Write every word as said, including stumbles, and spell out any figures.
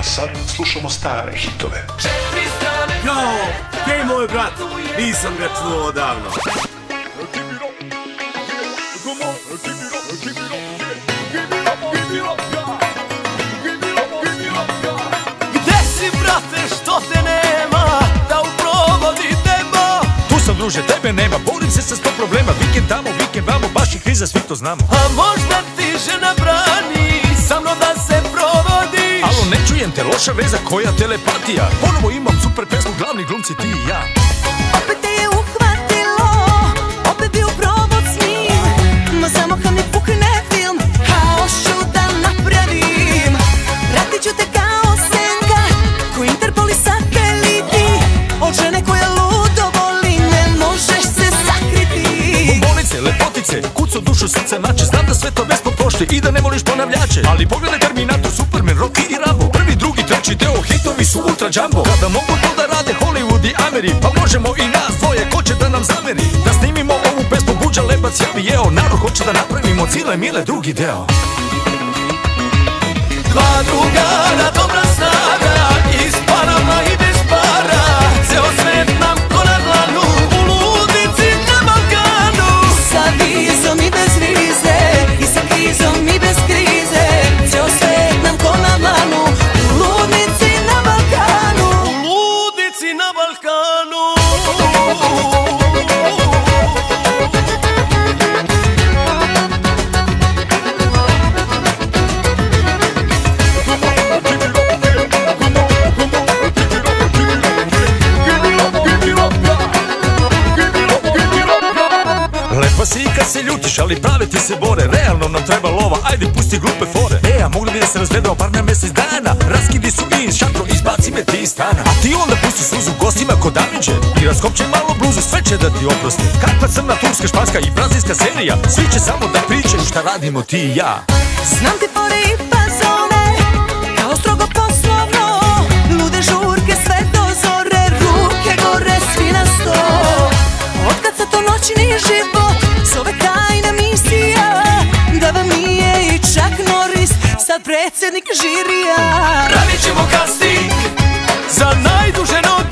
sad slušamo stare hitove. Jao, gdje je moj brat? Nisam ga čuo odavno. Gde si, brate, što te nema, da u provod idemo? Tu sam, druže, tebe nema, borim se sa sto problema. Vikend tamo, vikend vamo, baš i kriza, svi to znamo. A možda ti žena brani sa mnom da se provodiš? Alo, ne čujem te, loša veza, koja telepatija. Ponovo imam super pesmu, glavni glumci ti i ja. Opet te je uhvatilo, opet bi u provod s njim. Ma samo kad mi pukne film, haos ću da napravim. Pratit ću te kao senka, ko Interpol i sateliti. Od žene koja ludo voli, ne možeš se sakriti. Bombonice, lepotice, kucu dušu, srce nače. Znam da sve to bez pošti i da ne voliš ponavljače. Ali pogledaj Terminator, Superman, Rocky i Rambo. Prvi, drugi, treći deo, hitovi su ultra jumbo. Kada mogu to da rade Hollywood i Ameri, pa možemo i nas dvoje, ko će da nam zameri? Da snimimo ovu pesmu, Buđa Lebac, ja bi jeo. Narod hoće da napravimo Cile Mile drugi deo. Dva drugara, dobra snaga, i s parama i bez para. Ceo svet nam ko na dlanu, u ludici na Balkanu. Sa vizom i bez vize, i sa krizom i bez krize. Ceo svet nam ko na dlanu, u ludnici na Balkanu. U ludici na Balkanu. Lepa si i kad se ljutiš, ali prave ti se bore. Realno nam treba lova, ajde pusti glupe fore. E, a mogli bi da se razvedemo bar na mesec dana. Raskidi su i iz šatro, izbaci me ti iz stana. A ti onda pusti suzu gostima kod Amidže i raskopče malo bluzu, sve će da ti oprosti. Kakva crna, turska, španska i brazilska serija. Svi će samo da pričaju šta radimo ti i ja. Znam ti fore i fazone, kao strogo poslovno. Lude žurke sve do zore, ruke gore, svi na sto. Otkad sa to noćni život, zove tajna misija. Da vam nije i Chuck Norris, sad predsjednik žirija. Radit ćemo casting za najduže noge.